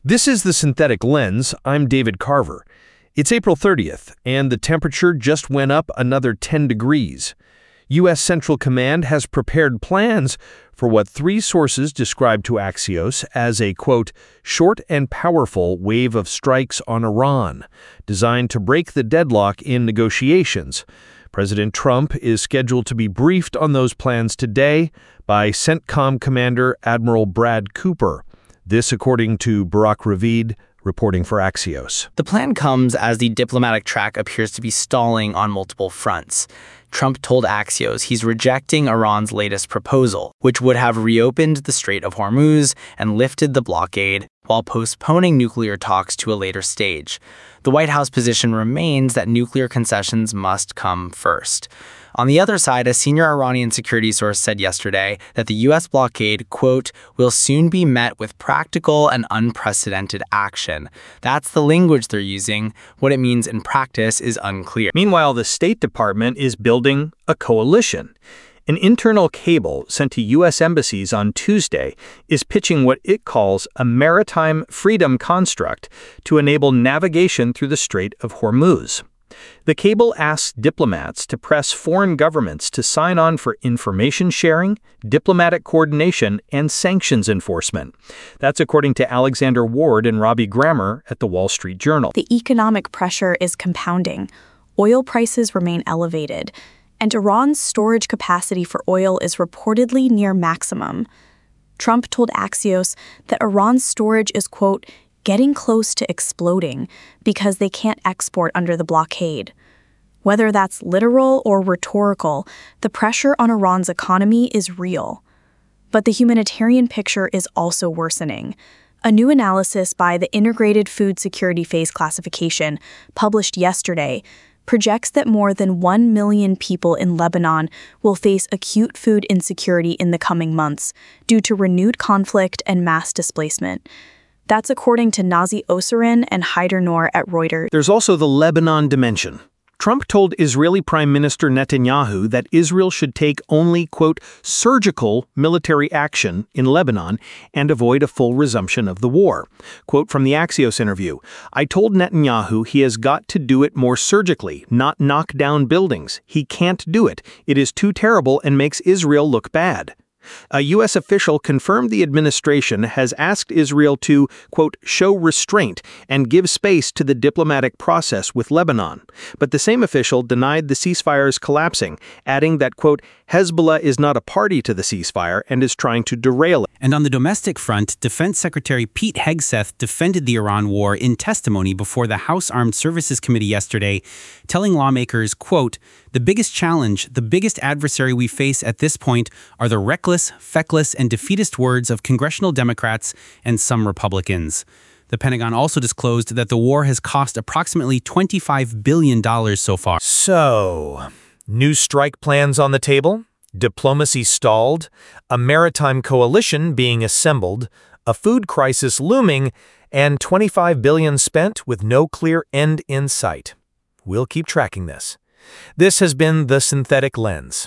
This is The Synthetic Lens. I'm David Carver. It's April 30th, and the temperature just went up another 10 degrees. U.S. Central Command has prepared plans for what three sources described to Axios as a, quote, short and powerful wave of strikes on Iran, designed to break the deadlock in negotiations. President Trump is scheduled to be briefed on those plans today by CENTCOM Commander Admiral Brad Cooper. This according to Barak Ravid, reporting for Axios. The plan comes as the diplomatic track appears to be stalling on multiple fronts. Trump told Axios he's rejecting Iran's latest proposal, which would have reopened the Strait of Hormuz and lifted the blockade, while postponing nuclear talks to a later stage. The White House position remains that nuclear concessions must come first. On the other side, a senior Iranian security source said yesterday that the U.S. blockade, quote, will soon be met with practical and unprecedented action. That's the language they're using. What it means in practice is unclear. Meanwhile, the State Department is building a coalition. An internal cable sent to U.S. embassies on Tuesday is pitching what it calls a maritime freedom construct to enable navigation through the Strait of Hormuz. The cable asks diplomats to press foreign governments to sign on for information sharing, diplomatic coordination, and sanctions enforcement. That's according to Alexander Ward and Robbie Grammer at The Wall Street Journal. The economic pressure is compounding. Oil prices remain elevated, and Iran's storage capacity for oil is reportedly near maximum. Trump told Axios that Iran's storage is, quote, getting close to exploding because they can't export under the blockade. Whether that's literal or rhetorical, the pressure on Iran's economy is real. But the humanitarian picture is also worsening. A new analysis by the Integrated Food Security Phase Classification, published yesterday, projects that more than 1 million people in Lebanon will face acute food insecurity in the coming months due to renewed conflict and mass displacement. That's according to Nazi Oserin and Haider Noor at Reuters. There's also the Lebanon dimension. Trump told Israeli Prime Minister Netanyahu that Israel should take only, quote, surgical military action in Lebanon and avoid a full resumption of the war. Quote from the Axios interview, I told Netanyahu he has got to do it more surgically, not knock down buildings. He can't do it. It is too terrible and makes Israel look bad. A U.S. official confirmed the administration has asked Israel to, quote, show restraint and give space to the diplomatic process with Lebanon. But the same official denied the ceasefire is collapsing, adding that, quote, Hezbollah is not a party to the ceasefire and is trying to derail it. And on the domestic front, Defense Secretary Pete Hegseth defended the Iran war in testimony before the House Armed Services Committee yesterday, telling lawmakers, quote, the biggest challenge, the biggest adversary we face at this point are the reckless, feckless, and defeatist words of congressional Democrats and some Republicans. The Pentagon also disclosed that the war has cost approximately $25 billion so far. So, new strike plans on the table? Diplomacy stalled? A maritime coalition being assembled? A food crisis looming? And $25 billion spent with no clear end in sight? We'll keep tracking this. This has been The Synthetic Lens.